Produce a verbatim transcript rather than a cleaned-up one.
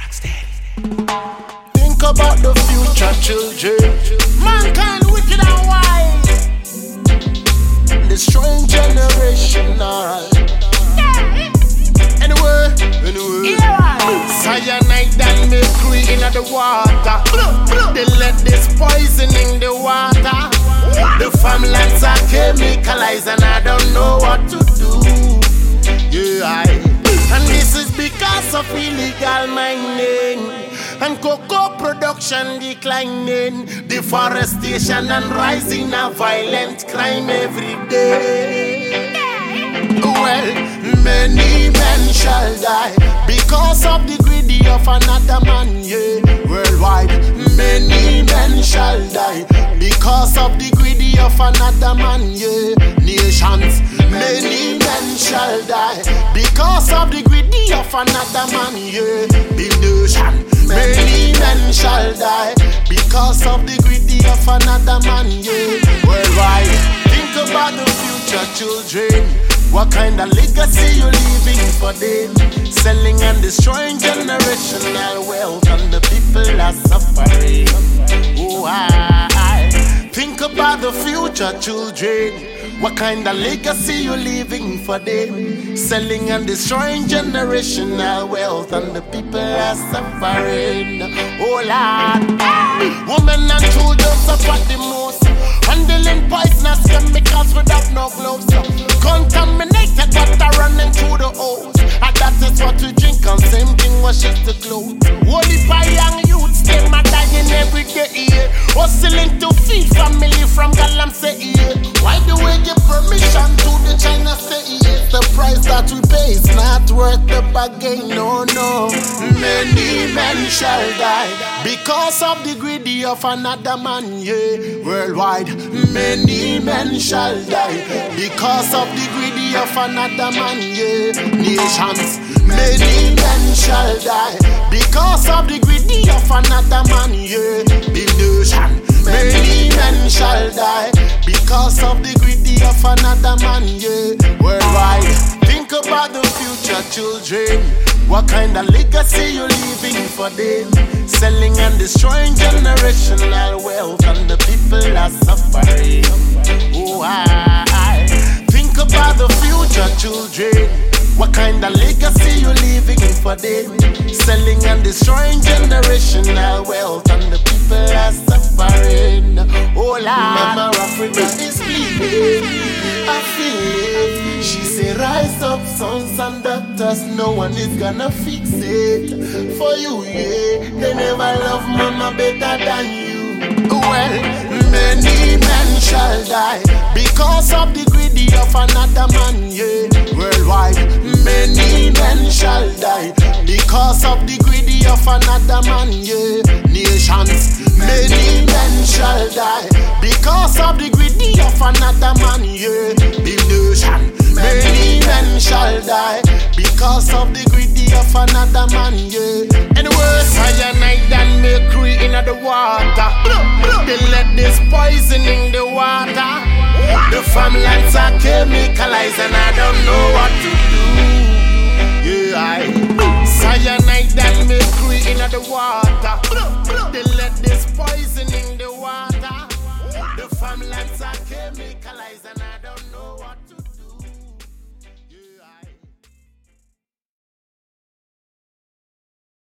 Think about the future children. Mankind wicked and wise, destroying generational. Anyway, anyway, cyanide and mercury in the water. They let this poisoning the water. The farmlands are chemicalized and I don't know what to do. Yeah, I, and this is because of illegal mining and cocoa production declining, deforestation and rising of violent crime every day. Well, many men shall die because of the greedy of another man, yeah. Worldwide, many men shall die because of the greedy of another man, yeah. Nations, many men shall die because of the greedy of another man, yeah. The nation, many men shall die because of the greedy of another man, yeah. Worldwide, think about the future children. What kind of legacy you leaving for them? Selling and destroying generational wealth and the people are suffering. Oh, I, I think about the future children. What kind of legacy you leaving for them? Selling and destroying generational wealth and the people are suffering. Oh Lord, women and children suffer the most, handling poisonous chemicals without no gloves. Contaminated water running through the hose, and that is what we drink and same thing washes the clothes. Holy by young youths, they are dying every day, yeah. Hustling to feed family from Galamsey, yeah. Why do we give permission to the China say, yeah? The price that we pay is not worth the bargain, no, no. Many men shall die because of the greedy of another man, yeah. Worldwide, many men shall die because of the greedy of another man, yeah. Nations, many men shall die because of the greedy of another man, yeah. The nation, many men shall die because of the greedy of another man, yeah. Worldwide, think about the future children. What kind of legacy you leaving for them? Selling and destroying generational wealth and the people are suffering. Oh, I, I think about the future children. What kind of legacy you leaving for them? Selling and destroying generational wealth and the people are suffering. Oh Lord, Mama Africa is bleeding, I feel it. She say rise up, sons and doctors, no one is gonna fix it for you, yeah. They never love mama better than you. Well, many men shall die because of the greedy of another man, yeah. Worldwide, many men shall die because of the greedy of another man, yeah. Nations, many men shall die because of the greedy of another man, yeah. The nation, many men shall die because of the greedy of another man, yeah. Anyway, cyanide and mercury in the water. They let this poisoning the water. The farmlands are chemicalized and I don't know what to do. Yeah, I cyanide and mercury in the water. They let this poisoning the water. The farmlands are chemicalized and I